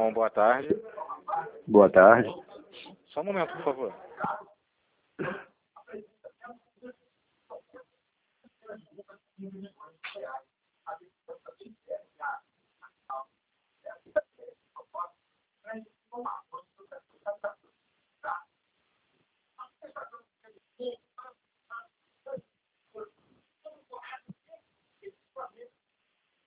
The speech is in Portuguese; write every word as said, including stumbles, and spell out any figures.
João, boa tarde. Boa tarde. Só um momento, por favor.